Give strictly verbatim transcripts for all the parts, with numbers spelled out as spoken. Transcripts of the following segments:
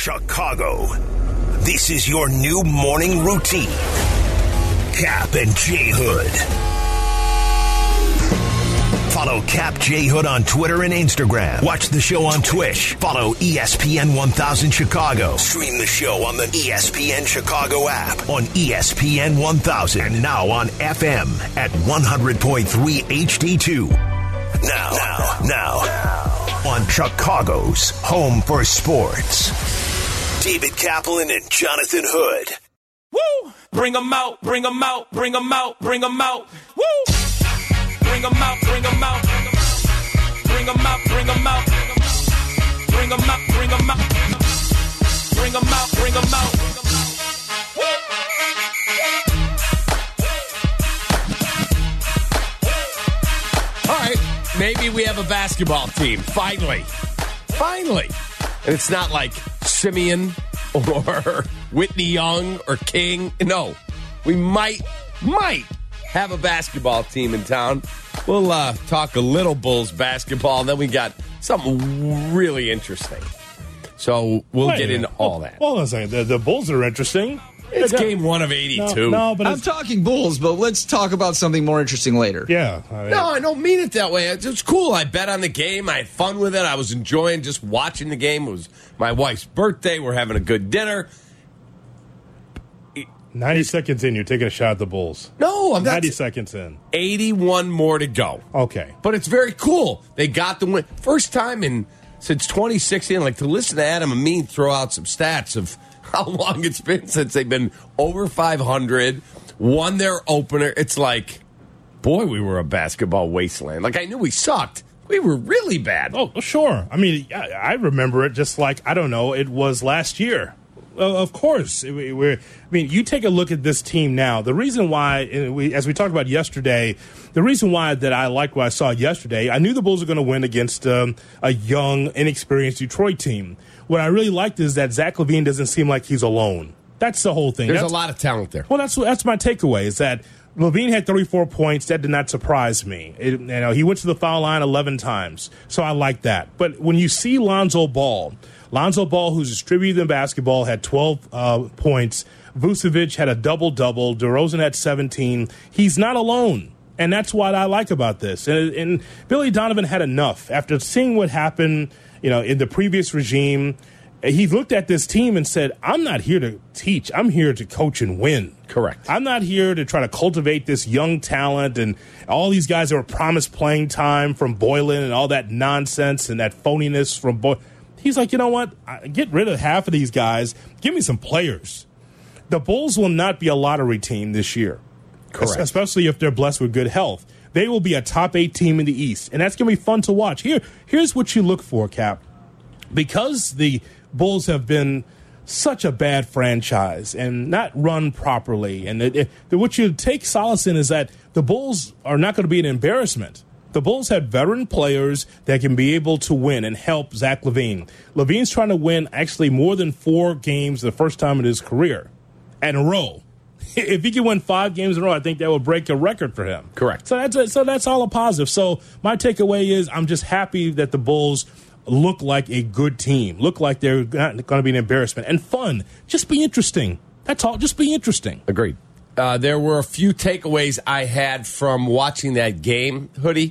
Chicago. This is your new morning routine. Cap and J Hood. Follow Cap J Hood on Twitter and Instagram. Watch the show on Twitch. Follow E S P N one thousand Chicago. Stream the show on the E S P N Chicago app, on E S P N one thousand, and now on F M at one hundred point three H D two. Now, now, now, on Chicago's home for sports. David Kaplan and Jonathan Hood. Woo! Bring them out, bring them out, bring them out, bring them out. Woo! Bring them out, bring them out. Bring them out, bring them out. Bring them out, bring them out. Bring them out, bring them out. All right, maybe we have a basketball team. Finally. Finally. And it's not like Simeon or Whitney Young or King. No, we might, might have a basketball team in town. We'll uh, talk a little Bulls basketball, and then we got something really interesting. So we'll Wait, get into well, all that. Well, listen, the, the Bulls are interesting. It's game one of eighty-two. No, no but I'm talking Bulls, but let's talk about something more interesting later. Yeah. I mean, No, I don't mean it that way. It's cool. I bet on the game. I had fun with it. I was enjoying just watching the game. It was my wife's birthday. We're having a good dinner. ninety seconds in, you're taking a shot at the Bulls. No, I'm not. ninety seconds in. eighty-one more to go. Okay. But it's very cool. They got the win. First time in since twenty sixteen, like to listen to Adam Amin throw out some stats of how long it's been since they've been over five hundred, won their opener. It's like, boy, we were a basketball wasteland. Like, I knew we sucked. We were really bad. Oh, sure. I mean, I, I remember it just like, I don't know, it was last year. Uh, of course. It, it, we're, I mean, you take a look at this team now. The reason why, we, as we talked about yesterday, the reason why that I liked what I saw yesterday, I knew the Bulls were going to win against um, a young, inexperienced Detroit team. What I really liked is that Zach LaVine doesn't seem like he's alone. That's the whole thing. There's that's, a lot of talent there. Well, that's that's my takeaway, is that LaVine had thirty-four points. That did not surprise me. It, you know, he went to the foul line eleven times, so I like that. But when you see Lonzo Ball, Lonzo Ball, who's distributing the basketball, had twelve uh, points. Vucevic had a double-double. DeRozan had seventeen. He's not alone, and that's what I like about this. And, and Billy Donovan had enough. After seeing what happened, you know, in the previous regime, he looked at this team and said, I'm not here to teach. I'm here to coach and win. Correct. I'm not here to try to cultivate this young talent and all these guys that were promised playing time from Boylan and all that nonsense and that phoniness from Boylan. He's like, you know what? Get rid of half of these guys. Give me some players. The Bulls will not be a lottery team this year. Correct. Especially if they're blessed with good health. They will be a top eight team in the East, and that's going to be fun to watch. Here, here's what you look for, Cap. Because the Bulls have been such a bad franchise and not run properly, and it, it, what you take solace in is that the Bulls are not going to be an embarrassment. The Bulls have veteran players that can be able to win and help Zach LaVine. LaVine's trying to win actually more than four games the first time in his career in a row. If he can win five games in a row, I think that would break a record for him. Correct. So that's so that's all a positive. So my takeaway is I'm just happy that the Bulls look like a good team, look like they're not going to be an embarrassment, and fun. Just be interesting. That's all. Just be interesting. Agreed. Uh, there were a few takeaways I had from watching that game, Hoodie.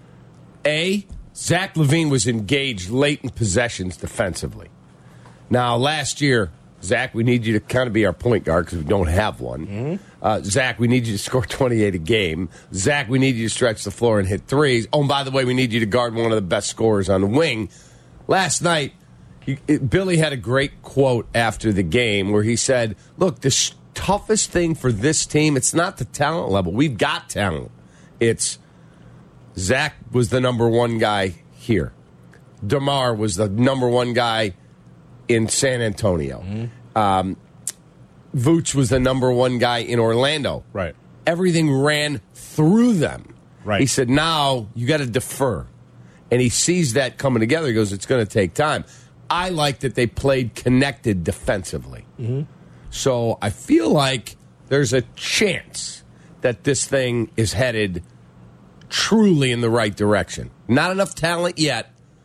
A, Zach LaVine was engaged late in possessions defensively. Now, last year, Zach, we need you to kind of be our point guard because we don't have one. Mm-hmm. Uh, Zach, we need you to score twenty-eight a game. Zach, we need you to stretch the floor and hit threes. Oh, and by the way, we need you to guard one of the best scorers on the wing. Last night, he, it, Billy had a great quote after the game where he said, look, the sh- toughest thing for this team, it's not the talent level. We've got talent. It's Zach was the number one guy here. DeMar was the number one guy in San Antonio. Mm-hmm. Um, Vooch was the number one guy in Orlando. Right. Everything ran through them. Right. He said, now you got to defer. And he sees that coming together. He goes, it's going to take time. I like that they played connected defensively. Mm-hmm. So I feel like there's a chance that this thing is headed truly in the right direction. Not enough talent yet,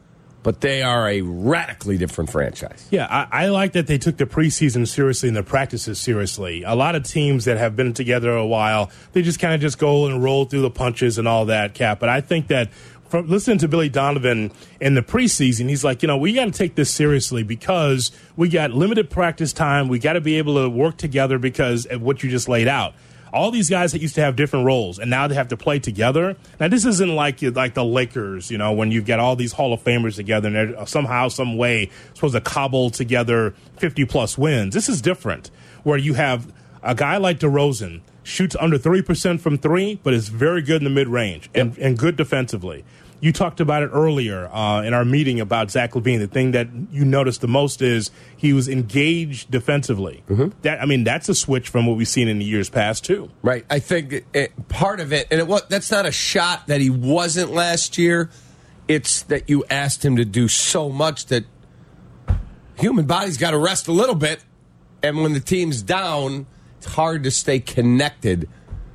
but they are a radically different franchise. Yeah, I, I like that they took the preseason seriously and the practices seriously. A lot of teams that have been together a while, they just kind of just go and roll through the punches and all that, Cap. But I think that from listening to Billy Donovan in the preseason, he's like, you know, we got to take this seriously because we got limited practice time. We got to be able to work together because of what you just laid out. All these guys that used to have different roles, and now they have to play together. Now, this isn't like like the Lakers, you know, when you've got all these Hall of Famers together, and they're somehow, some way supposed to cobble together fifty-plus wins. This is different, where you have a guy like DeRozan, shoots under three percent from three, but is very good in the mid-range and, and good defensively. You talked about it earlier uh, in our meeting about Zach LaVine. The thing that you noticed the most is he was engaged defensively. Mm-hmm. That I mean, that's a switch from what we've seen in the years past, too. Right. I think it, part of it, and it was, that's not a shot that he wasn't last year. It's that you asked him to do so much that human body's got to rest a little bit. And when the team's down, it's hard to stay connected.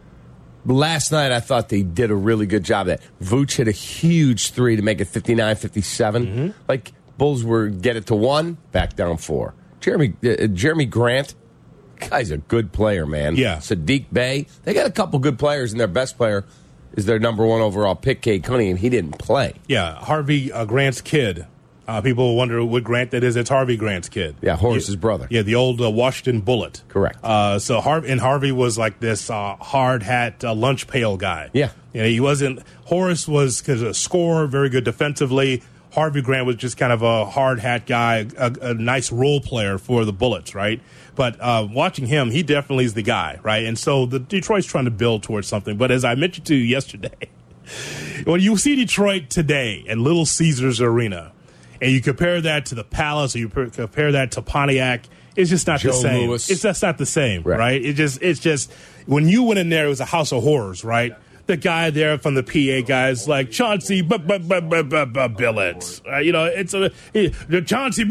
Last night, I thought they did a really good job of that. Vooch hit a huge three to make it fifty-nine fifty-seven. Mm-hmm. Like, Bulls were get it to one, back down four. Jeremy uh, Jeremy Grant, guy's a good player, man. Yeah. Sadiq Bey. They got a couple good players, and their best player is their number one overall pick, Cade Cunningham. He didn't play. Yeah, Harvey uh, Grant's kid. Uh, people wonder what Grant that is. It's Harvey Grant's kid. Yeah, Horace's yeah, brother. Yeah, the old uh, Washington Bullet. Correct. Uh, so Har- and Harvey was like this uh, hard hat uh, lunch pail guy. Yeah. You know, he wasn't. Horace was cause a scorer, very good defensively. Harvey Grant was just kind of a hard hat guy, a, a nice role player for the Bullets, right? But uh, watching him, he definitely is the guy, right? And so the Detroit's trying to build towards something. But as I mentioned to you yesterday, when you see Detroit today at Little Caesars Arena, and you compare that to the Palace, or you compare that to Pontiac, it's just not Joe the same. Louis. It's just not the same, right. right? It just, it's just when you went in there, it was a house of horrors, right? The guy there from the P A guys like Chauncey Billups, uh, you know, it's a Chauncey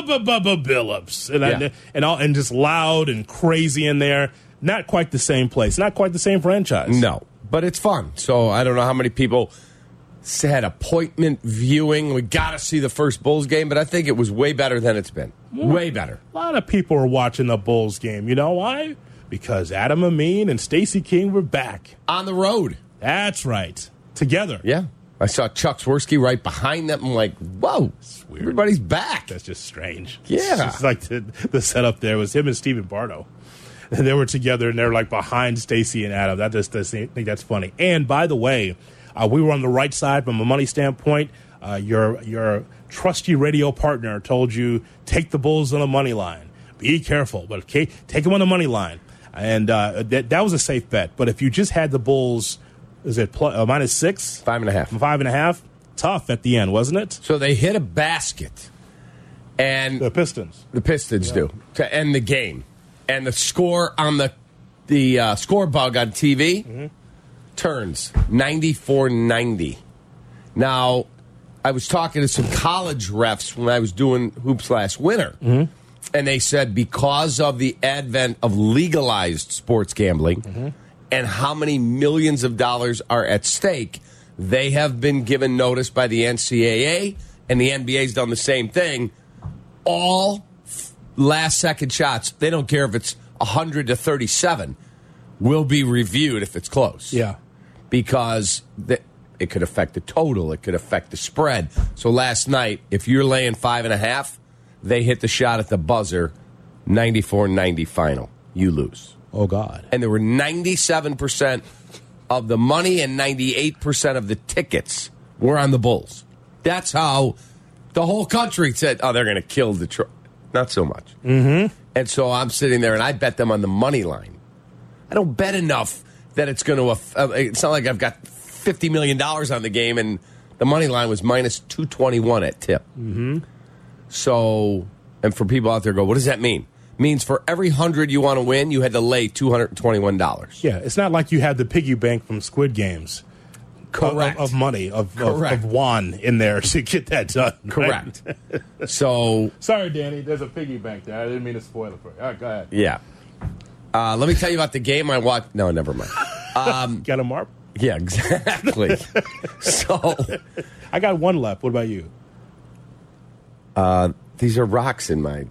Billups, and yeah. I, and all and just loud and crazy in there. Not quite the same place, not quite the same franchise. No, but it's fun. So I don't know how many people had appointment viewing. We got to see the first Bulls game, but I think it was way better than it's been. Yeah. Way better. A lot of people are watching the Bulls game. You know why? Because Adam Amin and Stacey King were back. On the road. That's right. Together. Yeah. I saw Chuck Swirsky right behind them. I'm like, whoa, everybody's back. That's just strange. Yeah. It's just like the, the setup there was him and Stephen Bardo. And they were together, and they're like behind Stacey and Adam. That just, I think that's funny. And by the way, Uh, we were on the right side from a money standpoint. Uh, your your trusty radio partner told you take the Bulls on the money line. Be careful, but okay, take them on the money line, and uh, that that was a safe bet. But if you just had the Bulls, is it plus, uh, minus six, five and a half, five and a half? Tough at the end, wasn't it? So they hit a basket, and the Pistons, the Pistons yeah. do to end the game, and the score on the the uh, score bug on T V. Mm-hmm. Turns ninety-four ninety. Now, I was talking to some college refs when I was doing hoops last winter, mm-hmm. and they said because of the advent of legalized sports gambling mm-hmm. and how many millions of dollars are at stake, they have been given notice by the N C double A, and the N B A's done the same thing. All last-second shots, they don't care if it's one hundred to thirty-seven, will be reviewed if it's close. Yeah. Because the, it could affect the total. It could affect the spread. So last night, if you're laying five and a half, they hit the shot at the buzzer, ninety-four ninety final. You lose. Oh, God. And there were ninety-seven percent of the money and ninety-eight percent of the tickets were on the Bulls. That's how the whole country said, oh, they're going to kill Detroit. Not so much. Mm-hmm. And so I'm sitting there, and I bet them on the money line. I don't bet enough that it's going to, uh, it's not like I've got fifty million dollars on the game, and the money line was minus two twenty-one at tip. Mm-hmm. So, and for people out there go, what does that mean? It means for every hundred you want to win, you had to lay two hundred twenty-one dollars. Yeah, it's not like you had the piggy bank from Squid Games. Correct. Of, of money, of, of, of won in there to get that done. Correct. Right? So. Sorry, Danny, there's a piggy bank there. I didn't mean to spoil it for you. All right, go ahead. Yeah. Uh, let me tell you about the game I watched. No, never mind. Um, got a mark? Yeah, exactly. So I got one left. What about you? Uh, these are rocks in my.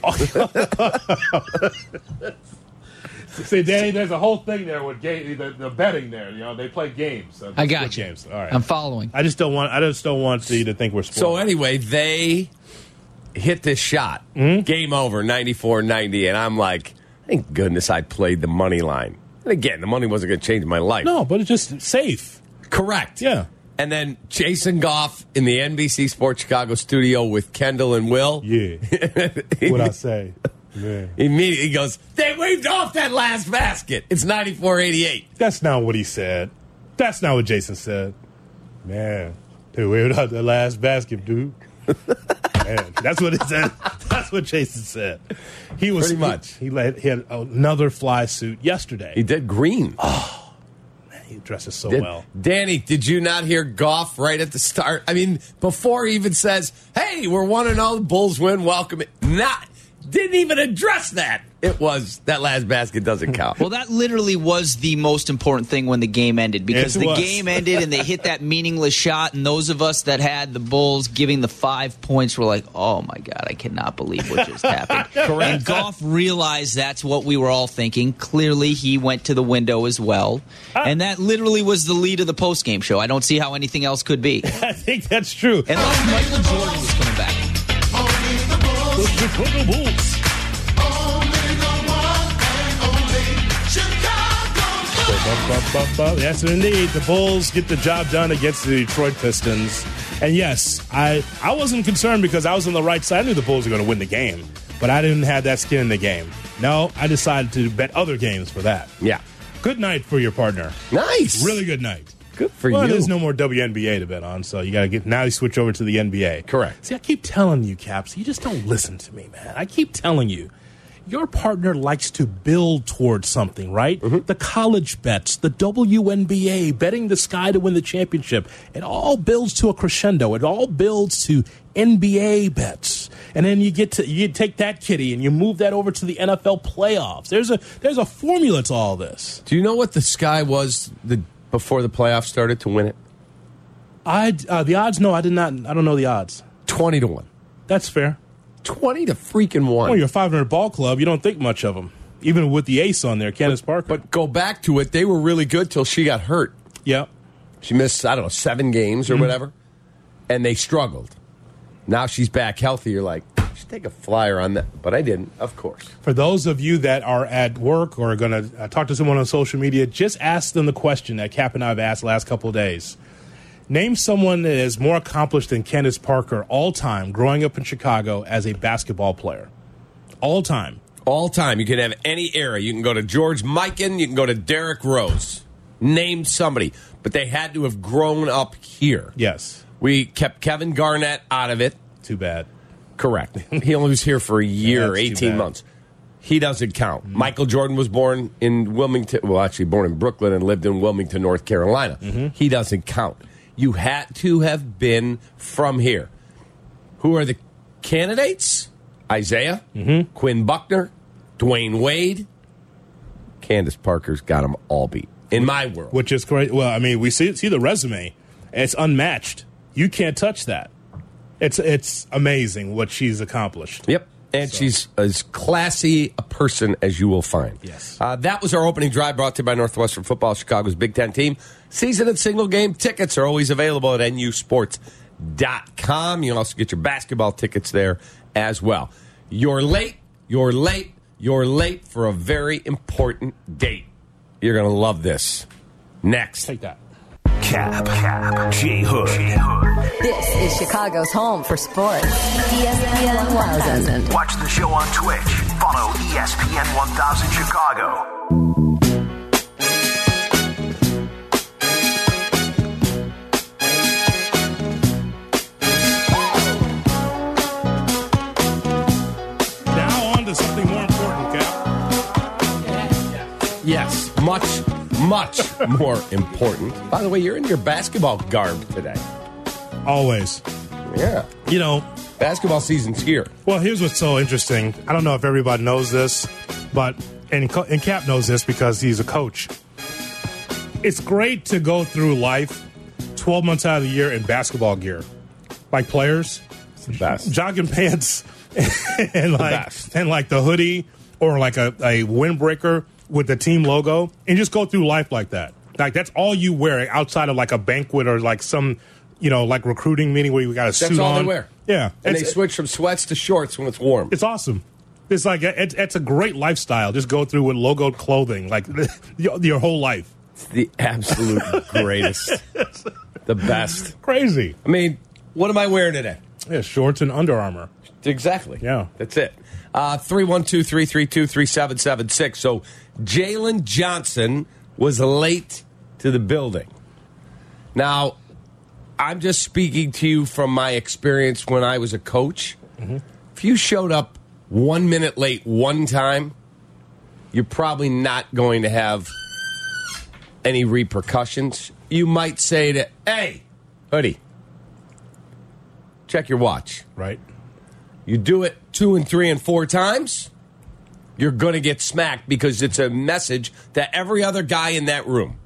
See, Danny, there's a whole thing there with game, the, the betting there. You know, they play games. So I got you. Games. All right. I'm following. I just don't want. I just don't want you to think we're. Spoiled. So anyway, they hit this shot. Mm-hmm. Game over, ninety-four ninety, and I'm like, thank goodness I played the money line. And again, the money wasn't going to change my life. No, but it's just safe. Correct. Yeah. And then Jason Goff in the N B C Sports Chicago studio with Kendall and Will. Yeah. What I say. Yeah. Immediately goes, they waved off that last basket. It's ninety-four eighty-eight. That's not what he said. That's not what Jason said. Man, they waved off the last basket, dude. Man, that's what it said. That's what Jason said. He was pretty much. He, he, let, he had another fly suit yesterday. He did green. Oh, man, he dresses so did, well. Danny, did you not hear Goff right at the start? I mean, before he even says, "Hey, we're one and zero, Bulls win, welcome it." Not. Didn't even address that. It was that last basket doesn't count. Well, that literally was the most important thing when the game ended because Yes, it the was. game ended and they hit that meaningless shot. And those of us that had the Bulls giving the five points were like, "Oh my God, I cannot believe what just happened." Correct. And Goff realized that's what we were all thinking. Clearly, he went to the window as well, and that literally was the lead of the postgame show. I don't see how anything else could be. I think that's true. Unless Michael Jordan was coming back. The Bulls. Yes, indeed. The Bulls get the job done against the Detroit Pistons. And yes, I, I wasn't concerned because I was on the right side. I knew the Bulls were going to win the game, but I didn't have that skin in the game. No, I decided to bet other games for that. Yeah. Good night for your partner. Nice. Really good night. Good for well, you. There's no more W N B A to bet on, so you got to get now. You switch over to the N B A. Correct. See, I keep telling you, Caps, you just don't listen to me, man. I keep telling you, your partner likes to build towards something, right? Mm-hmm. The college bets, the W N B A, betting the Sky to win the championship. It all builds to a crescendo. It all builds to N B A bets, and then you get to you take that kitty and you move that over to the N F L playoffs. There's a there's a formula to all this. Do you know what the Sky was the before the playoffs started to win it? I uh, the odds? No, I did not. I don't know the odds. Twenty to one. That's fair. Twenty to freaking one. Well, you're a five hundred ball club. You don't think much of them, even with the ace on there, Candace Parker. But go back to it. They were really good till she got hurt. Yeah, she missed I don't know seven games or mm-hmm. whatever, and they struggled. Now she's back healthy. You're like, you should take a flyer on that, but I didn't, of course. For those of you that are at work or are going to uh, talk to someone on social media, just ask them the question that Cap and I have asked the last couple of days. Name someone that is more accomplished than Candace Parker all time growing up in Chicago as a basketball player. All time. All time. You can have any era. You can go to George Mikan. You can go to Derrick Rose. Name somebody. But they had to have grown up here. Yes. We kept Kevin Garnett out of it. Too bad. Correct. He only was here for a year, yeah, eighteen months. He doesn't count. Mm-hmm. Michael Jordan was born in Wilmington. Well, actually born in Brooklyn and lived in Wilmington, North Carolina. Mm-hmm. He doesn't count. You had to have been from here. Who are the candidates? Isaiah, mm-hmm. Quinn Buckner, Dwayne Wade. Candace Parker's got them all beat in my world. Which is great. Well, I mean, we see see the resume. It's unmatched. You can't touch that. It's it's amazing what she's accomplished. Yep. And so. She's as classy a person as you will find. Yes. Uh, that was our opening drive brought to you by Northwestern Football, Chicago's Big Ten team. Season and single game tickets are always available at N U sports dot com. You can also get your basketball tickets there as well. You're late, you're late, you're late for a very important date. You're going to love this. Next. Take that. Cap, Cap, J Hood. This is Chicago's home for sports. E S P N one thousand. Watch the show on Twitch. Follow E S P N one thousand Chicago. Now on to something more important, Cap. Yes, much Much more important. By the way, you're in your basketball garb today. Always. Yeah. You know, basketball season's here. Well, here's what's so interesting. I don't know if everybody knows this, but, and, and Cap knows this because he's a coach. It's great to go through life twelve months out of the year in basketball gear. Like players, Best. jogging pants and like best. and like the hoodie or like a, a windbreaker with the team logo and just go through life like that. Like that's all you wear outside of like a banquet or like some, you know, like recruiting meeting where you got a suit on. That's all they wear. Yeah. And it's, they switch from sweats to shorts when it's warm. It's awesome. It's like it's, it's a great lifestyle. Just go through with logoed clothing like your, your whole life. It's the absolute greatest. The best. Crazy. I mean, what am I wearing today? Yeah, shorts and Under Armour. Exactly. Yeah. That's it. Uh, three one two, three three two, three seven seven six. So Jalen Johnson was late to the building. Now, I'm just speaking to you from my experience when I was a coach. Mm-hmm. If you showed up one minute late one time, you're probably not going to have any repercussions. You might say to, hey, hoodie, check your watch. Right. You do it two and three and four times, you're going to get smacked because it's a message to every other guy in that room.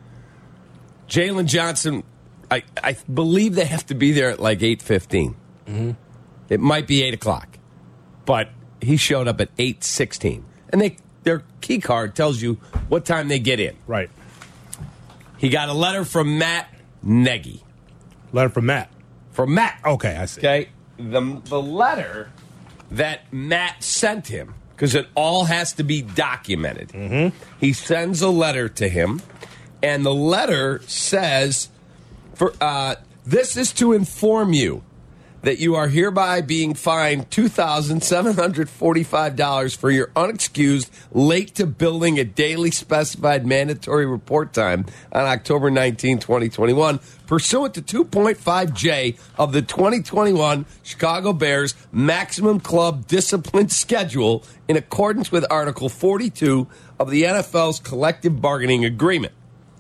Jalen Johnson, I, I believe they have to be there at like eight fifteen. Mm-hmm. It might be eight o'clock, but he showed up at eight sixteen. And they their key card tells you what time they get in. Right. He got a letter from Matt Nagy. Letter from Matt. From Matt. Okay, I see. Okay. The, the letter that Matt sent him, because it all has to be documented. Mm-hmm. He sends a letter to him, and the letter says, "For uh, this is to inform you that you are hereby being fined two thousand seven hundred forty-five dollars for your unexcused late to building a daily specified mandatory report time on October nineteenth, twenty twenty-one, pursuant to two point five J of the twenty twenty-one Chicago Bears Maximum Club Discipline Schedule in accordance with Article forty-two of the N F L's Collective Bargaining Agreement."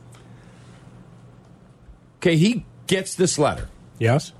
Okay, he gets this letter. Yes.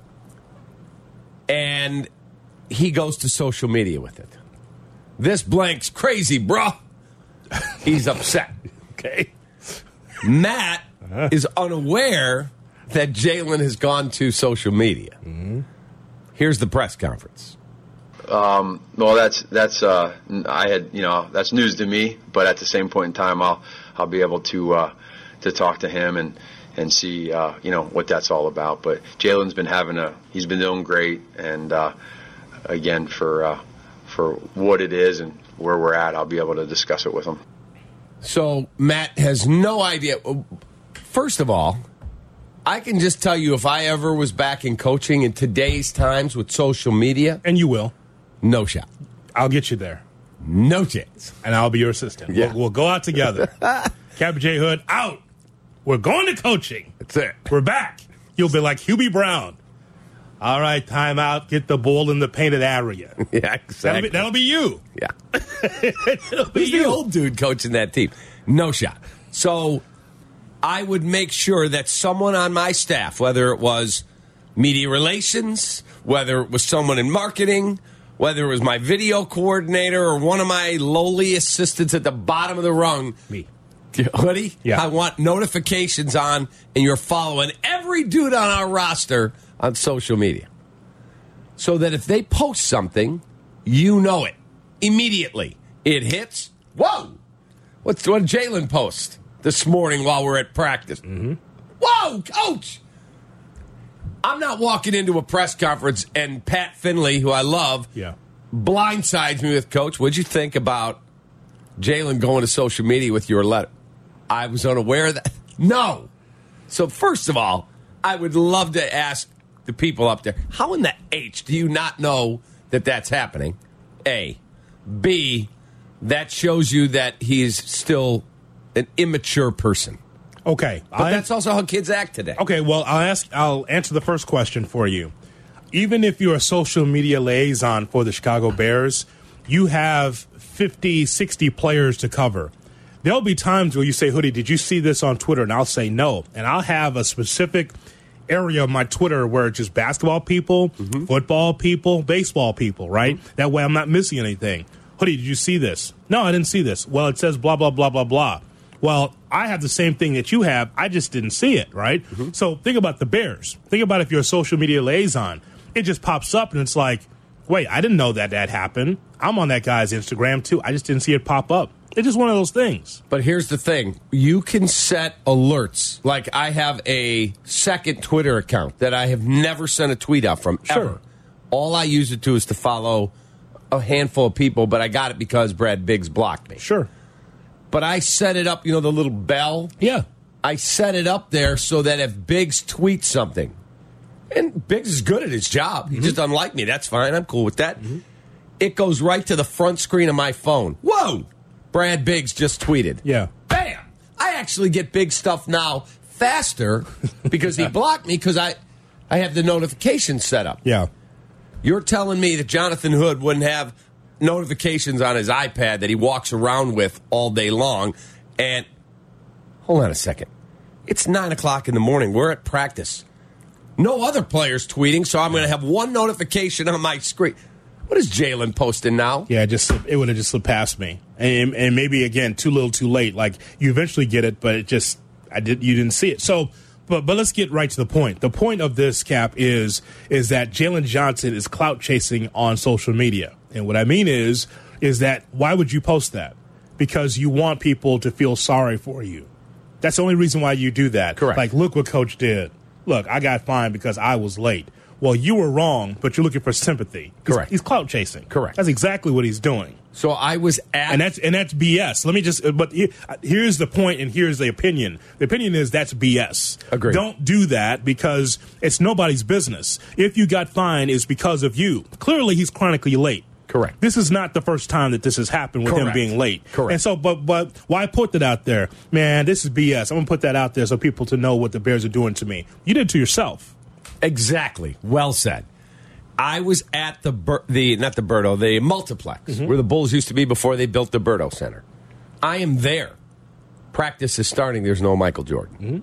And he goes to social media with it. This blank's crazy, bruh. He's upset. Okay. Matt uh-huh. is unaware that Jalen has gone to social media. Mm-hmm. Here's the press conference. Um, well, that's that's uh, I had you know that's news to me, but at the same point in time, I'll I'll be able to uh, to talk to him and. and see, uh, you know, what that's all about. But Jalen's been having a, he's been doing great. And, uh, again, for uh, for what it is and where we're at, I'll be able to discuss it with him. So Matt has no idea. First of all, I can just tell you if I ever was back in coaching in today's times with social media. And you will. No shot. I'll get you there. No chance. And I'll be your assistant. Yeah. We'll, we'll go out together. Captain J. Hood, out. We're going to coaching. That's it. We're back. You'll be like Hubie Brown. All right, time out. Get the ball in the painted area. Yeah, exactly. That'll be, that'll be you. Yeah. It'll be Who's you. the old dude coaching that team? No shot. So I would make sure that someone on my staff, whether it was media relations, whether it was someone in marketing, whether it was my video coordinator or one of my lowly assistants at the bottom of the rung. Me. Hoodie, Yeah. I want notifications on, and you're following every dude on our roster on social media. So that if they post something, you know it immediately. It hits. Whoa! What's what did Jalen post this morning while we're at practice? Mm-hmm. Whoa, coach! I'm not walking into a press conference and Pat Finley, who I love, Yeah. blindsides me with, Coach, what'd you think about Jalen going to social media with your letter? I was unaware of that. No. So first of all, I would love to ask the people up there, how in the H do you not know that that's happening? A. B, that shows you that he's still an immature person. Okay. But that's also how kids act today. Okay, well, I'll ask. I'll answer the first question for you. Even if you're a social media liaison for the Chicago Bears, you have fifty, sixty players to cover. There'll be times where you say, Hoodie, did you see this on Twitter? And I'll say no. And I'll have a specific area of my Twitter where it's just basketball people, mm-hmm. football people, baseball people, right? Mm-hmm. That way I'm not missing anything. Hoodie, did you see this? No, I didn't see this. Well, it says blah, blah, blah, blah, blah. Well, I have the same thing that you have. I just didn't see it, right? Mm-hmm. So think about the Bears. Think about if you're a social media liaison. it just pops up and it's like, wait, I didn't know that that happened. I'm on that guy's Instagram too. I just didn't see it pop up. It's just one of those things. But here's the thing. You can set alerts. Like I have a second Twitter account that I have never sent a tweet out from, Sure. ever. All I use it to is to follow a handful of people, but I got it because Brad Biggs blocked me. Sure. But I set it up, you know, the little bell? Yeah. I set it up there so that if Biggs tweets something, and Biggs is good at his job. He mm-hmm. just doesn't like me. That's fine. I'm cool with that. Mm-hmm. It goes right to the front screen of my phone. Whoa! Brad Biggs just tweeted. Yeah. Bam! I actually get big stuff now faster because he blocked me because I, I have the notifications set up. Yeah. You're telling me that Jonathan Hood wouldn't have notifications on his iPad that he walks around with all day long. And hold on a second. It's nine o'clock in the morning. We're at practice. No other players tweeting, so I'm going to have one notification on my screen. What is Jalen posting now? Yeah, just it would have just slipped past me, and, and maybe again too little, too late. Like you eventually get it, but it just I did you didn't see it. So, but but let's get right to the point. The point of this, Cap, is is that Jalen Johnson is clout chasing on social media, and what I mean is is that why would you post that? Because you want people to feel sorry for you. That's the only reason why you do that. Correct. Like, look what Coach did. Look, I got fined because I was late. Well, you were wrong, but you're looking for sympathy. He's, Correct. He's clout chasing. Correct. That's exactly what he's doing. So I was at... And that's and that's B S. Let me just... But here's the point and here's the opinion. The opinion is that's B S. Agreed. Don't do that because it's nobody's business. If you got fined, it's because of you. Clearly, he's chronically late. Correct. This is not the first time that this has happened with Correct. him being late. Correct. And so, but but why put that out there? Man, this is B S. I'm going to put that out there so people to know what the Bears are doing to me. You did it to yourself. Exactly. Well said. I was at the, Bur- the not the Berto, the Multiplex, mm-hmm. where the Bulls used to be before they built the Berto Center. I am there. Practice is starting. There's no Michael Jordan. Mm-hmm.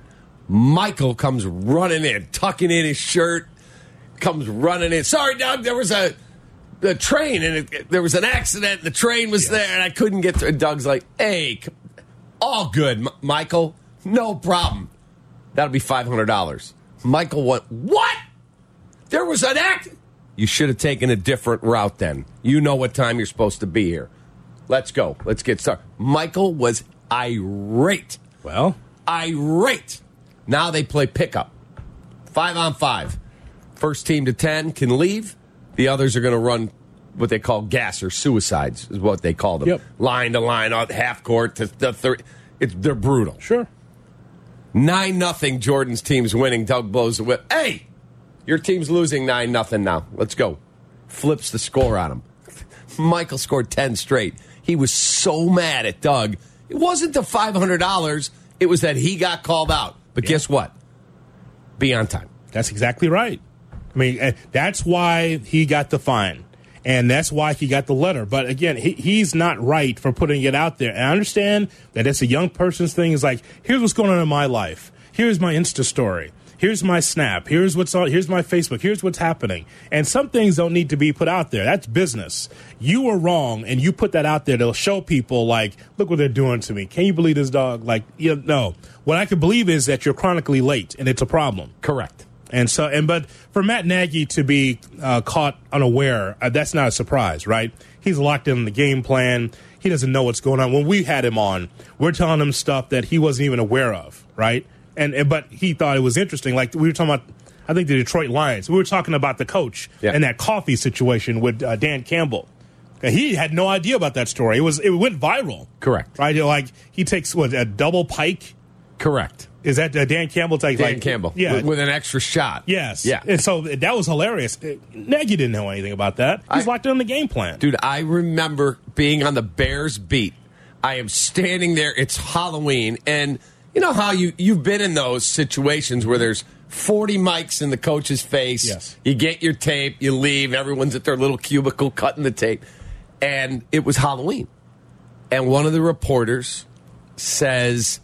Michael comes running in, tucking in his shirt, comes running in. Sorry, Doug, there was a... the train, and it, there was an accident, and the train was yes. there, and I couldn't get through. And Doug's like, hey, all good, M- Michael. No problem. That'll be five hundred dollars. Michael went, what? There was an accident? You should have taken a different route then. You know what time you're supposed to be here. Let's go. Let's get started. Michael was irate. Well? Irate. Now they play pickup. Five on five. First team to ten can leave. The others are going to run what they call gas or suicides, is what they call them. Yep. Line to line, half court to the third. It's, they're brutal. Sure. nine nothing, Jordan's team's winning. Doug blows the whip. Hey, your team's losing nine nothing now. Let's go. Flips the score on him. Michael scored ten straight. He was so mad at Doug. It wasn't the five hundred dollars. It was that he got called out. But yeah. Guess what? Be on time. That's exactly right. I mean, that's why he got the fine, and that's why he got the letter. But again, he, he's not right for putting it out there. And I understand that it's a young person's thing. It's like, here's what's going on in my life. Here's my Insta story. Here's my Snap. Here's what's on. Here's my Facebook. Here's what's happening. And some things don't need to be put out there. That's business. You were wrong, and you put that out there. They'll show people, like, look what they're doing to me. Can you believe this, dog? Like, you know, no. What I can believe is that you're chronically late, and it's a problem. Correct. And so, and but for Matt Nagy to be uh, caught unaware, uh, that's not a surprise, right? He's locked in the game plan. He doesn't know what's going on. When we had him on, we're telling him stuff that he wasn't even aware of, right? And, and but he thought it was interesting. Like we were talking about, I think the Detroit Lions. We were talking about the coach yeah. and that coffee situation with uh, Dan Campbell. He had no idea about that story. It was it went viral. Correct. Right? Like he takes what a double pike. Correct. Is that uh, Dan Campbell? Like, Dan like, Campbell. Yeah. With, with an extra shot. Yes. Yeah. And so that was hilarious. Nagy didn't know anything about that. He's I, locked in the game plan. Dude, I remember being on the Bears beat. I am standing there. It's Halloween. And you know how you, you've been in those situations where there's forty mics in the coach's face. Yes. You get your tape. You leave. Everyone's at their little cubicle cutting the tape. And it was Halloween. And one of the reporters says,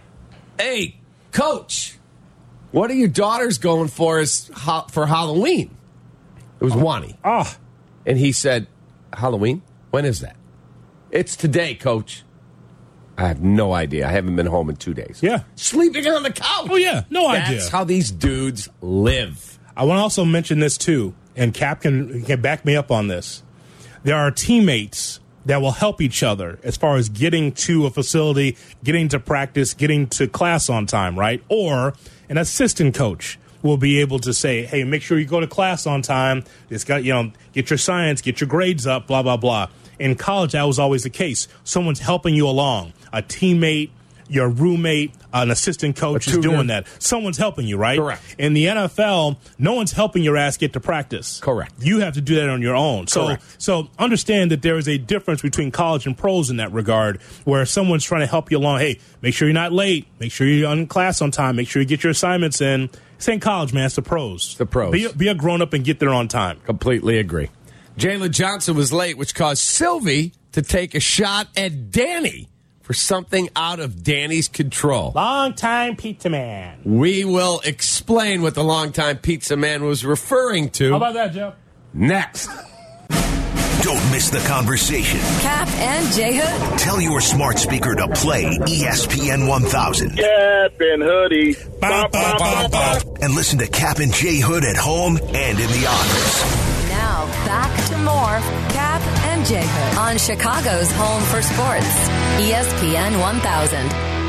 hey, Coach, what are your daughters going for as ho- for Halloween? It was Wani. Ah. And he said, Halloween? When is that? It's today, Coach. I have no idea. I haven't been home in two days. Yeah. Sleeping on the couch. Oh, yeah. No That's idea. That's how these dudes live. I want to also mention this, too, and Cap can, can back me up on this. There are teammates that will help each other as far as getting to a facility, getting to practice, getting to class on time, right? Or an assistant coach will be able to say, hey, make sure you go to class on time. It's got, you know, get your science, get your grades up, blah, blah, blah. In college, that was always the case. Someone's helping you along. A teammate, your roommate, an assistant coach is doing that. Someone's helping you, right? Correct. In the N F L, no one's helping your ass get to practice. Correct. You have to do that on your own. So, Correct. so understand that there is a difference between college and pros in that regard, where someone's trying to help you along. Hey, make sure you're not late. Make sure you're on class on time. Make sure you get your assignments in. This ain't college, man. It's the pros. The pros. Be, be a grown-up and get there on time. Completely agree. Jalen Johnson was late, which caused Sylvie to take a shot at Danny for something out of Danny's control. Long-time pizza man. We will explain what the longtime pizza man was referring to. How about that, Joe? Next. Don't miss the conversation. Cap and J Hood. Tell your smart speaker to play E S P N one thousand. Cap and Hoodie. Bah, bah, bah, bah. And listen to Cap and J Hood at home and in the office. Now, back to more Cap and J Hood on Chicago's home for sports. E S P N one thousand.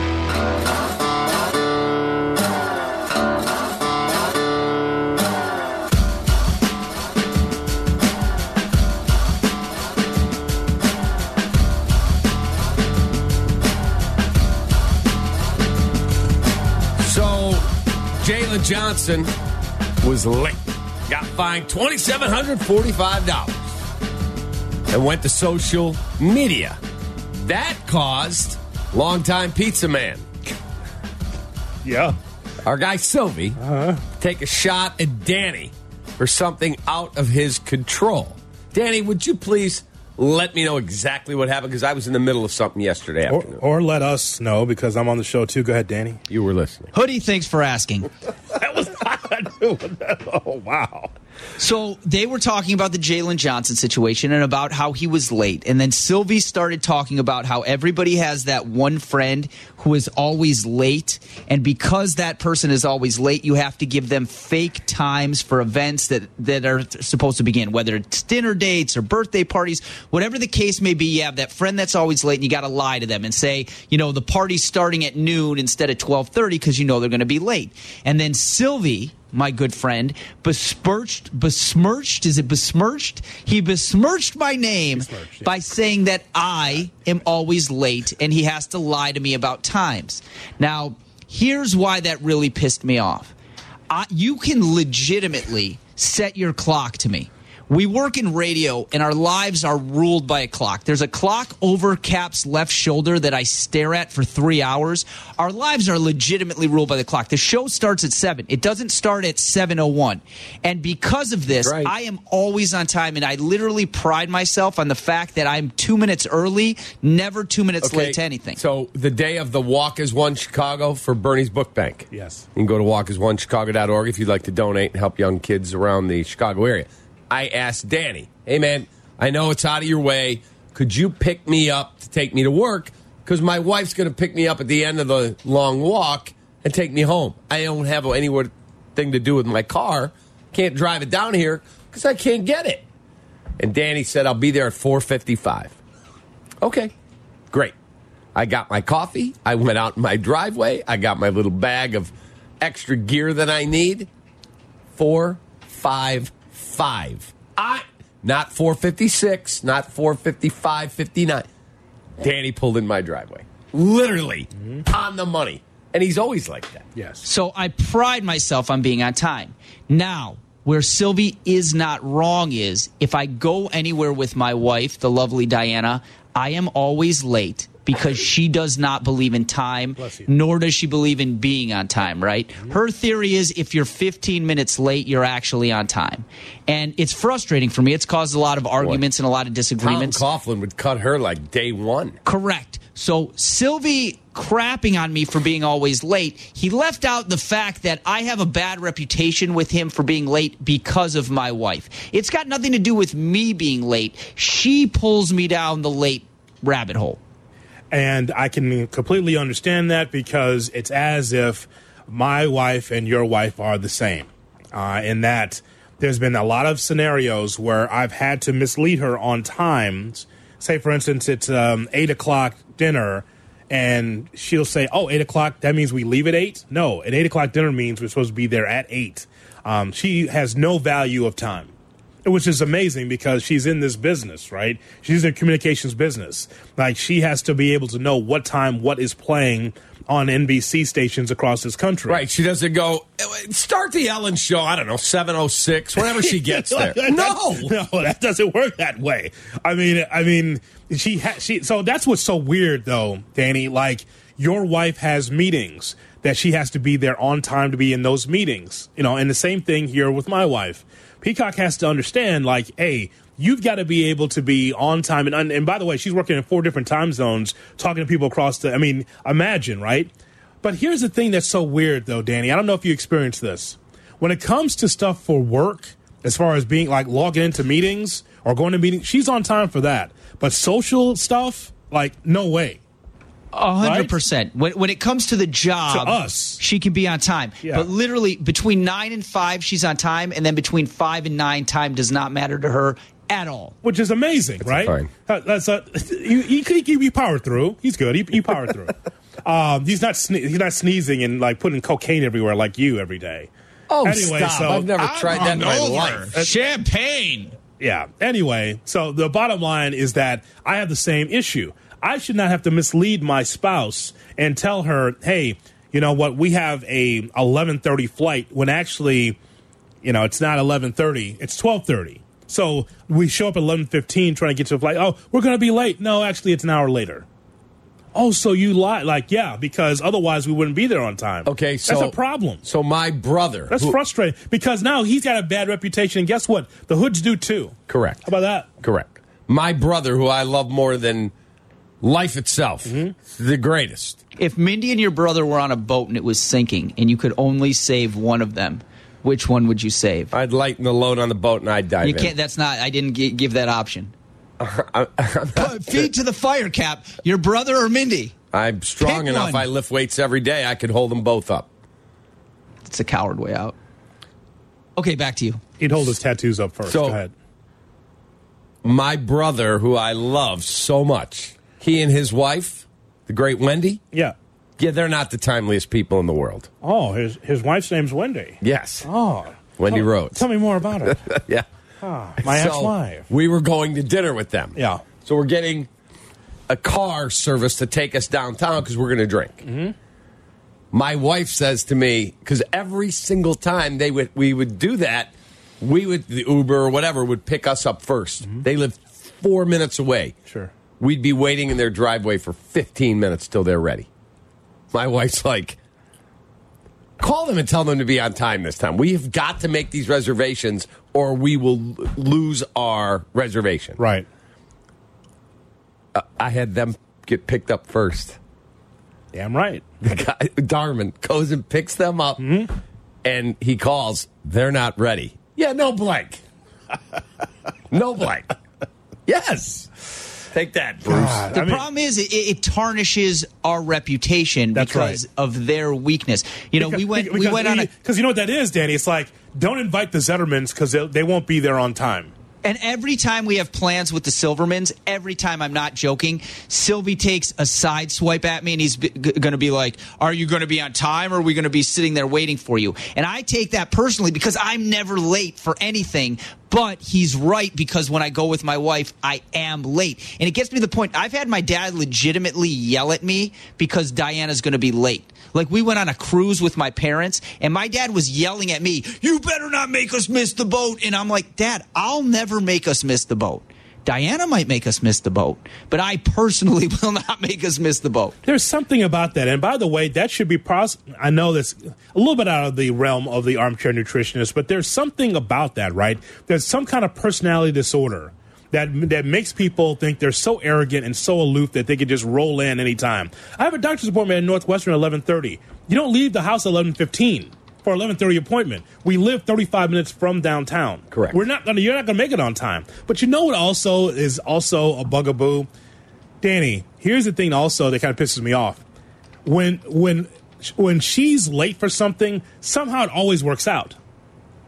So, Jalen Johnson was late. Got fined two thousand seven hundred forty-five dollars and went to social media. That caused longtime pizza man, Yeah. our guy Sylvie, Uh-huh. take a shot at Danny for something out of his control. Danny, would you please let me know exactly what happened? Because I was in the middle of something yesterday Or, afternoon. or let us know, because I'm on the show, too. Go ahead, Danny. You were listening. Hoodie, thanks for asking. That was not doing that. Oh, wow. So they were talking about the Jalen Johnson situation and about how he was late. And then Sylvie started talking about how everybody has that one friend who is always late. And because that person is always late, you have to give them fake times for events that, that are supposed to begin, whether it's dinner dates or birthday parties, whatever the case may be. You have that friend that's always late, and you got to lie to them and say, you know, the party's starting at noon instead of twelve thirty because you know they're going to be late. And then Sylvie, my good friend, besmirched, besmirched, is it besmirched? He besmirched my name Besmirched, yeah. by saying that I am always late and he has to lie to me about times. Now, here's why that really pissed me off. I, you can legitimately set your clock to me. We work in radio, and our lives are ruled by a clock. There's a clock over Cap's left shoulder that I stare at for three hours. Our lives are legitimately ruled by the clock. The show starts at seven. It doesn't start at seven oh one. And because of this, Right. I am always on time, and I literally pride myself on the fact that I'm two minutes early, never two minutes late to anything. So the day of the Walk as One Chicago for Bernie's Book Bank. Yes. You can go to walk as one chicago dot org if you'd like to donate and help young kids around the Chicago area. I asked Danny, hey, man, I know it's out of your way. Could you pick me up to take me to work? Because my wife's going to pick me up at the end of the long walk and take me home. I don't have anywhere thing to do with my car. Can't drive it down here because I can't get it. And Danny said, I'll be there at four fifty-five. Okay, great. I got my coffee. I went out in my driveway. I got my little bag of extra gear that I need. four fifty-five. I not four fifty-six, not four fifty-five, fifty-nine. Danny pulled in my driveway. Literally mm-hmm. on the money. And he's always like that. Yes. So I pride myself on being on time. Now, where Sylvie is not wrong is if I go anywhere with my wife, the lovely Diana, I am always late because she does not believe in time, nor does she believe in being on time, right? Mm-hmm. Her theory is if you're fifteen minutes late, you're actually on time. And it's frustrating for me. It's caused a lot of arguments Boy. and a lot of disagreements. Tom Coughlin would cut her like day one. Correct. So Sylvie crapping on me for being always late, he left out the fact that I have a bad reputation with him for being late because of my wife. It's got nothing to do with me being late. She pulls me down the late rabbit hole. And I can completely understand that because it's as if my wife and your wife are the same. uh, in that there's been a lot of scenarios where I've had to mislead her on times. Say, for instance, it's um, eight o'clock dinner, and she'll say, oh, eight o'clock, that means we leave at eight? No, an eight o'clock dinner means we're supposed to be there at eight. Um, she has no value of time, which is amazing because she's in this business, right? She's in the communications business. Like, she has to be able to know what time what is playing on N B C stations across this country. Right. She doesn't go, start the Ellen show, I don't know, seven oh six, whenever she gets there. No. No, that doesn't work that way. I mean, I mean, she ha- she. So that's what's so weird, though, Danny. Like, your wife has meetings that she has to be there on time to be in those meetings. You know, and the same thing here with my wife. Peacock has to understand, like, hey, you've got to be able to be on time. And, and by the way, she's working in four different time zones, talking to people across the, I mean, imagine, right? But here's the thing that's so weird, though, Danny. I don't know if you experienced this. When it comes to stuff for work, as far as being, like, logging into meetings or going to meetings, she's on time for that. But social stuff, like, no way. A hundred percent. When when it comes to the job, To us. she can be on time. Yeah. But literally between nine and five, she's on time, and then between five and nine, time does not matter to her at all. Which is amazing, right? fine. Uh, That's a, he, he, he, he powered through. He's good. He, he powered through. Um, he's not sne- he's not sneezing and like putting cocaine everywhere like you every day. Oh, Anyway, stop. so- I've never I'm tried that in my hungover. life. Champagne. Yeah. Anyway, so the bottom line is that I have the same issue. I should not have to mislead my spouse and tell her, hey, you know what, we have a eleven thirty flight when actually, you know, it's not eleven thirty, it's twelve thirty. So we show up at eleven fifteen trying to get to a flight. Oh, we're going to be late. No, actually, it's an hour later. Oh, so you lied. Like, yeah, because otherwise we wouldn't be there on time. Okay, so that's a problem. So my brother. That's who- frustrating because now he's got a bad reputation. And guess what? The hoods do too. Correct. How about that? Correct. My brother, who I love more than life itself, Mm-hmm. the greatest. If Mindy and your brother were on a boat and it was sinking, and you could only save one of them, which one would you save? I'd lighten the load on the boat and I'd dive You in. can't. That's not. I didn't gi- give that option. Put feet to the fire, Cap. Your brother or Mindy? I'm strong Pick enough. one. I lift weights every day. I could hold them both up. It's a coward way out. Okay, back to you. He'd hold his tattoos up first. So- Go ahead. My brother, who I love so much, he and his wife, the great Wendy, Yeah. yeah, they're not the timeliest people in the world. Oh, his his wife's name's Wendy. Yes. Oh, Wendy tell, Rhodes. Tell me more about her. Yeah. My So, ex-wife. we were going to dinner with them. Yeah. So we're getting a car service to take us downtown because we're going to drink. Mm-hmm. My wife says to me, because every single time they would we would do that, we would the Uber or whatever would pick us up 1st Mm-hmm. They live four minutes away. Sure. We'd be waiting in their driveway for fifteen minutes till they're ready. My wife's like, call them and tell them to be on time this time. We have got to make these reservations or we will l- lose our reservation. Right. Uh, I had them get picked up first. Damn right. The guy, Darman, goes and picks them up, and he calls. They're not ready. Yeah, no blank. No blank. Yes. Take that, Bruce. God, The I mean, problem is it, it tarnishes our reputation That's because right. of their weakness. You know, we went we went on a because you know what that is, Danny. It's like don't invite the Zettermans because they, they won't be there on time. And every time we have plans with the Silvermans, every time I'm not joking, Sylvie takes a side swipe at me and he's b- g- going to be like, are you going to be on time or are we going to be sitting there waiting for you? And I take that personally because I'm never late for anything. But he's right because when I go with my wife, I am late. And it gets me to the point, I've had my dad legitimately yell at me because Diana's going to be late. Like, we went on a cruise with my parents, and my dad was yelling at me, you better not make us miss the boat. And I'm like, Dad, I'll never make us miss the boat. Diana might make us miss the boat, but I personally will not make us miss the boat. There's something about that. And by the way, that should be pros- I know that's a little bit out of the realm of the armchair nutritionist, but there's something about that, right? There's some kind of personality disorder that that makes people think they're so arrogant and so aloof that they can just roll in anytime. I have a doctor's appointment at Northwestern at eleven thirty. You don't leave the house at eleven fifteen for eleven thirty appointment. We live thirty-five minutes from downtown. Correct. We're not gonna you're not gonna make it on time. But you know what also is also a bugaboo? Danny, here's the thing also that kind of pisses me off. When when when she's late for something, somehow it always works out.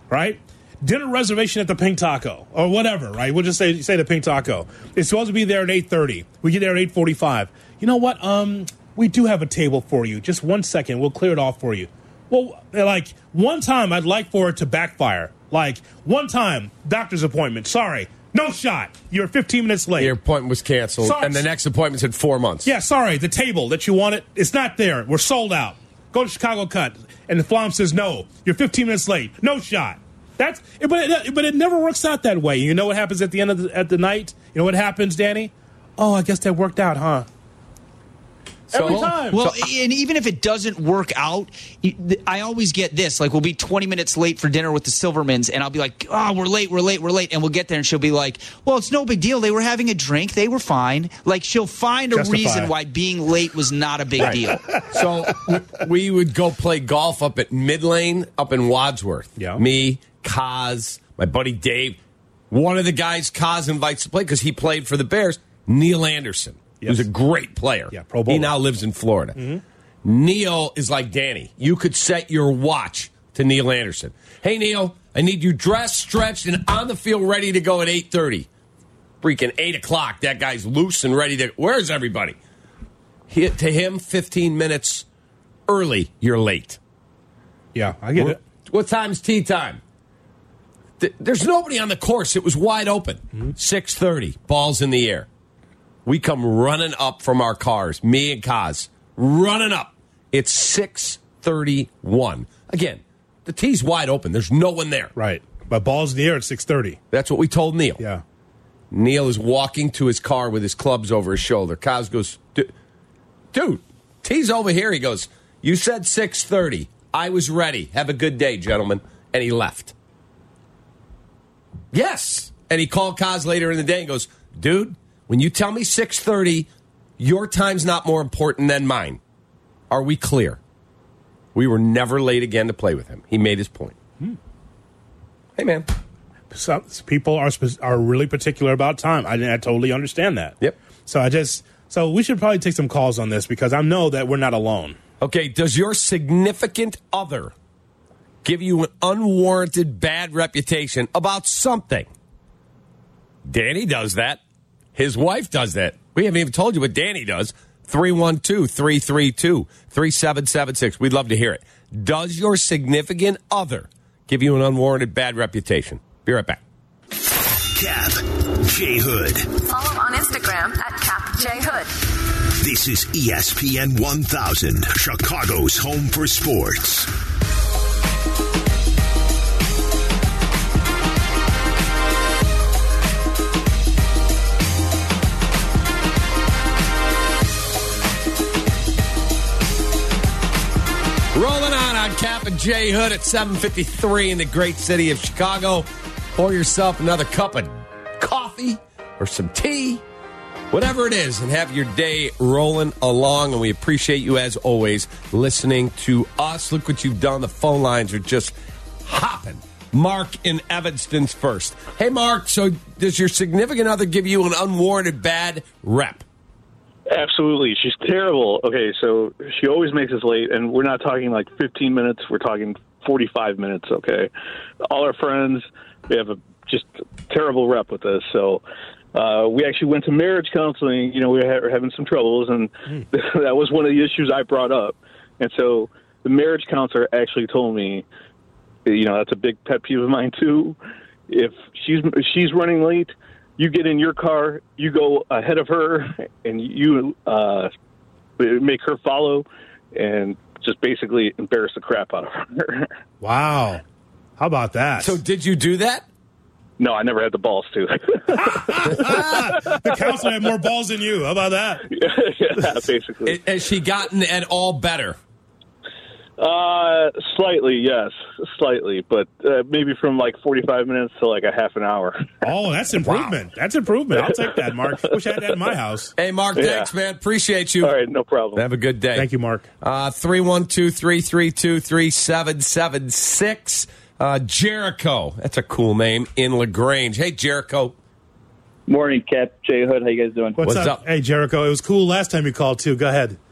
right? Dinner reservation at the Pink Taco or whatever, right? We'll just say say the Pink Taco. It's supposed to be there at eight thirty. We get there at eight forty-five. You know what? Um, we do have a table for you. Just one second. We'll clear it off for you. Well, like, one time I'd like for it to backfire. Like, one time, doctor's appointment. Sorry, no shot. You're fifteen minutes late. Your appointment was canceled, Sorry. and the next appointment's in four months. Yeah, sorry, the table that you wanted, it's not there. We're sold out. Go to Chicago Cut. And the Flom says, no, you're fifteen minutes late. No shot. That's, but it, but it never works out that way. You know what happens at the end of the, at the night? You know what happens, Danny? Oh, I guess that worked out, huh? So, Every time. Well, So- and even if it doesn't work out, I always get this. Like, we'll be twenty minutes late for dinner with the Silvermans, and I'll be like, oh, we're late, we're late, we're late. And we'll get there, and she'll be like, well, it's no big deal. They were having a drink. They were fine. Like, she'll find a Justify. reason why being late was not a big deal. So we would go play golf up at Mid Lane up in Wadsworth. Yeah. Me, Kaz, my buddy Dave. One of the guys Kaz invites to play because he played for the Bears, Neil Anderson, Yes. who's a great player. Yeah, Pro Bowler. He now lives in Florida. Mm-hmm. Neil is like Danny. You could set your watch to Neil Anderson. Hey, Neil, I need you dressed, stretched, and on the field ready to go at eight thirty. Freaking eight o'clock. That guy's loose and ready to... Where's everybody? He, to him, fifteen minutes early, you're late. Yeah, I get it. What time's tea time? Th- There's nobody on the course. It was wide open. Mm-hmm. six thirty, balls in the air. We come running up from our cars, me and Kaz, running up. It's six thirty-one. Again, the tee's wide open. There's no one there. Right. But ball's in the air at six thirty. That's what we told Neil. Yeah. Neil is walking to his car with his clubs over his shoulder. Kaz goes, "Du- dude, tee's over here. He goes, you said six thirty. I was ready. Have a good day, gentlemen. And he left. Yes. And he called Kaz later in the day and goes, dude, when you tell me six thirty, your time's not more important than mine. Are we clear? We were never late again to play with him. He made his point. Hmm. Hey, man. Some people are spe- are really particular about time. I, I totally understand that. Yep. So I just so we should probably take some calls on this because I know that we're not alone. Okay, does your significant other give you an unwarranted bad reputation about something? Danny does that. His wife does that. We haven't even told you what Danny does. three one two, three three two, three seven seven six. We'd love to hear it. Does your significant other give you an unwarranted bad reputation? Be right back. Cap, J Hood. Follow on Instagram at Cap J Hood. This is E S P N one thousand, Chicago's home for sports. Rolling on on Cap and J Hood at seven fifty-three in the great city of Chicago. Pour yourself another cup of coffee or some tea, whatever it is, and have your day rolling along. And we appreciate you, as always, listening to us. Look what you've done. The phone lines are just hopping. Mark in Evanston's first. Hey, Mark, so does your significant other give you an unwarranted bad rep? Absolutely. She's terrible. Okay, so she always makes us late, and we're not talking like fifteen minutes. We're talking forty-five minutes, okay? All our friends, we have a just terrible rep with this. So uh, we actually went to marriage counseling. You know, we were having some troubles, and mm. that was one of the issues I brought up. And so the marriage counselor actually told me, you know, that's a big pet peeve of mine, too. If she's she's running late, you get in your car, you go ahead of her, and you uh, make her follow and just basically embarrass the crap out of her. Wow. How about that? So did you do that? No, I never had the balls to. The counselor had more balls than you. How about that? Yeah, basically. It, has she gotten at all better? Uh, slightly, yes, slightly, but uh, maybe from like forty-five minutes to like a half an hour. Oh, that's improvement. Wow. That's improvement. I'll take that, Mark. Wish I had that in my house. Hey, Mark, Yeah. thanks, man. Appreciate you. All right, no problem. Have a good day. Thank you, Mark. Uh, three one two, three three two, three seven seven six. Uh, Jericho. That's a cool name in LaGrange. Hey, Jericho. Morning, Cap. J Hood. How you guys doing? What's, What's up? up? Hey, Jericho. It was cool last time you called, too. Go ahead.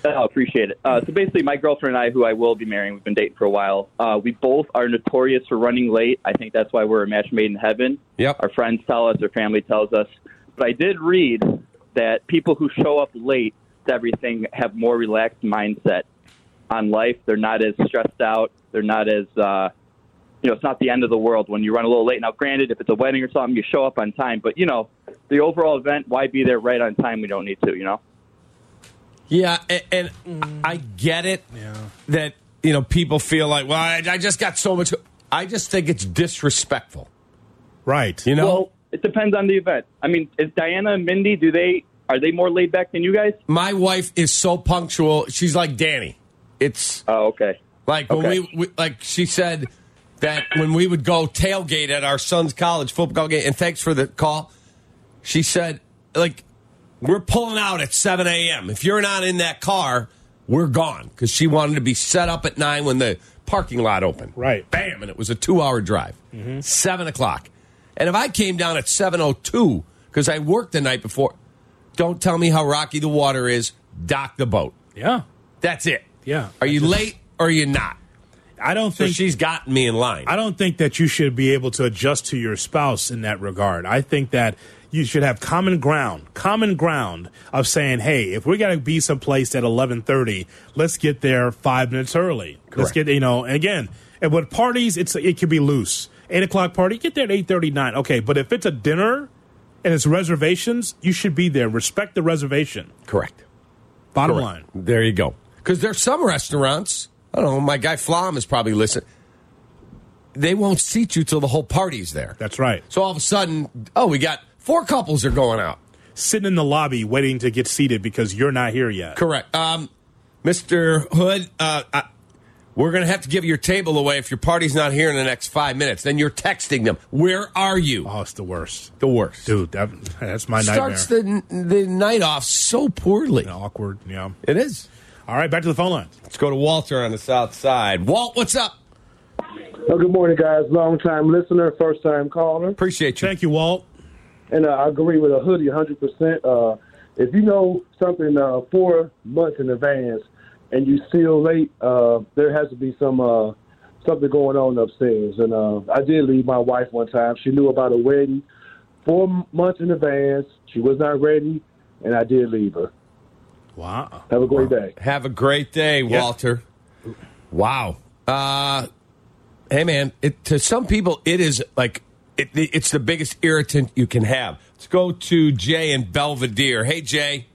Oh, appreciate it. Uh, so basically, my girlfriend and I, who I will be marrying, we've been dating for a while. Uh, we both are notorious for running late. I think that's why we're a match made in heaven. Yep. Our friends tell us, our family tells us. But I did read that people who show up late to everything have more relaxed mindset on life. They're not as stressed out. They're not as, uh, you know, it's not the end of the world when you run a little late. Now, granted, if it's a wedding or something, you show up on time. But, you know, the overall event, why be there right on time? We don't need to, you know? Yeah, and, and mm. I get it yeah. that, you know, people feel like, well, I, I just got so much. I just think it's disrespectful. Right. You know? Well, it depends on the event. I mean, is Diana and Mindy, do they, are they more laid back than you guys? My wife is so punctual. She's like Danny. It's. Oh, okay. Like when okay. we, we, like she said that when we would go tailgate at our son's college football game, and thanks for the call, she said, like, we're pulling out at seven a.m. If you're not in that car, we're gone. Because she wanted to be set up at nine when the parking lot opened. Right. Bam. And it was a two-hour drive. Mm-hmm. seven o'clock. And if I came down at seven oh two, because I worked the night before, don't tell me how rocky the water is. Dock the boat. Yeah. That's it. Yeah. Are you just, late or are you not? I don't think. So she's gotten me in line. I don't think that you should be able to adjust to your spouse in that regard. I think that you should have common ground, common ground of saying, hey, if we got to be someplace at eleven thirty, let's get there five minutes early. Correct. Let's get, you know, and again, and with parties, it's it can be loose. Eight o'clock party, get there at eight thirty, nine. Okay, but if it's a dinner and it's reservations, you should be there. Respect the reservation. Correct. Bottom Correct. line. There you go. Because there's some restaurants, I don't know, my guy Flom is probably listening. They won't seat you till the whole party's there. That's right. So all of a sudden, oh, we got four couples are going out. Sitting in the lobby waiting to get seated because you're not here yet. Correct. Um, Mister Hood, uh, I, we're going to have to give your table away if your party's not here in the next five minutes. Then you're texting them. Where are you? Oh, it's the worst. The worst. Dude, that, that's my nightmare. Starts the, the night off so poorly. Awkward, yeah. It is. All right, back to the phone line. Let's go to Walter on the south side. Walt, what's up? Oh, good morning, guys. Long-time listener, first-time caller. Appreciate you. Thank you, Walt. And uh, I agree with a hoodie one hundred percent. Uh, if you know something uh, four months in advance and you still late, uh, there has to be some uh, something going on upstairs. And uh, I did leave my wife one time. She knew about a wedding four months in advance. She was not ready, and I did leave her. Wow. Have a great wow. day. Have a great day, Walter. Yeah. Wow. Uh, hey, man, it, to some people, it is like it, it's the biggest irritant you can have. Let's go to Jay in Belvedere. Hey, Jay.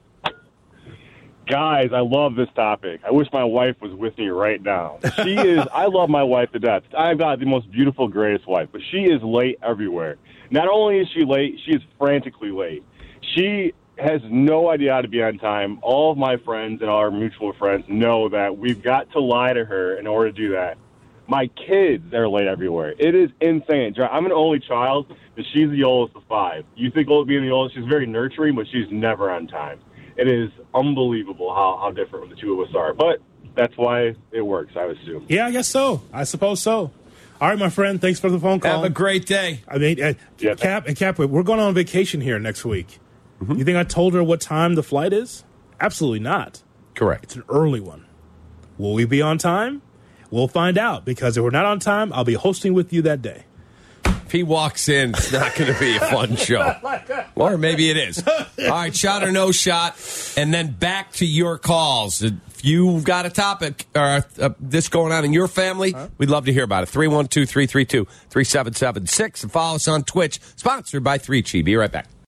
Guys, I love this topic. I wish my wife was with me right now. She is, I love my wife to death. I've got the most beautiful, greatest wife, but she is late everywhere. Not only is she late, she is frantically late. She has no idea how to be on time. All of my friends and our mutual friends know that we've got to lie to her in order to do that. My kids are late everywhere. It is insane. I'm an only child, but she's the oldest of five. You think being the oldest, she's very nurturing, but she's never on time. It is unbelievable how, how different the two of us are. But that's why it works, I would assume. Yeah, I guess so. I suppose so. All right, my friend. Thanks for the phone call. Have a great day. I mean, uh, yeah, Cap and Cap, we're going on vacation here next week. Mm-hmm. You think I told her what time the flight is? Absolutely not. Correct. It's an early one. Will we be on time? We'll find out, because if we're not on time, I'll be hosting with you that day. If he walks in, it's not going to be a fun show. Or maybe it is. All right, shot or no shot, and then back to your calls. If you've got a topic or uh, this going on in your family, huh? We'd love to hear about it. three one two, three three two, three seven seven six. And follow us on Twitch, sponsored by three Chi. Be right back.